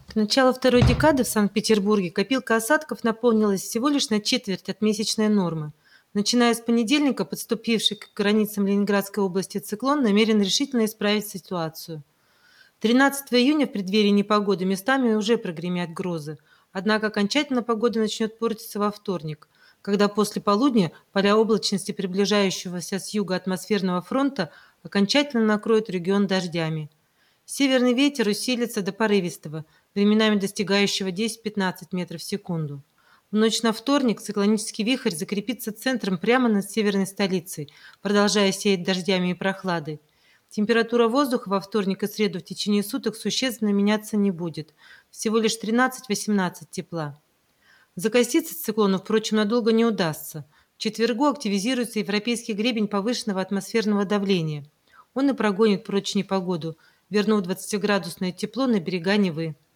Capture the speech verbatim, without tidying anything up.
К началу второй декады в Санкт-Петербурге копилка осадков наполнилась всего лишь на четверть от месячной нормы. Начиная с понедельника, подступивший к границам Ленинградской области циклон намерен решительно исправить ситуацию. тринадцатого июня в преддверии непогоды местами уже прогремят грозы. Однако окончательно погода начнет портиться во вторник, когда после полудня поля облачности приближающегося с юга атмосферного фронта окончательно накроют регион дождями. Северный ветер усилится до порывистого, временами достигающего десять-пятнадцать метров в секунду. В ночь на вторник циклонический вихрь закрепится центром прямо над северной столицей, продолжая сеять дождями и прохладой. Температура воздуха во вторник и среду в течение суток существенно меняться не будет, всего лишь тринадцать-восемнадцать тепла. Закоститься циклону, впрочем, надолго не удастся. В четвергу активизируется европейский гребень повышенного атмосферного давления. Он и прогонит прочь непогоду, вернув двадцатиградусное тепло на берега Невы.